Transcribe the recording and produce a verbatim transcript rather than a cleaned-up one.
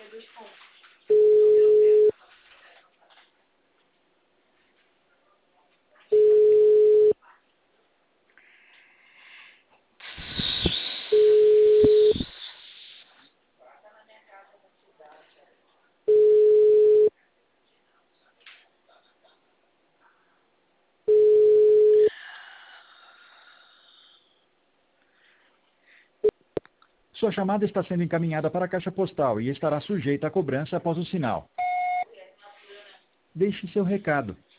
Sua chamada está sendo encaminhada para a caixa postal e estará sujeita a cobrança após o sinal. Deixe seu recado.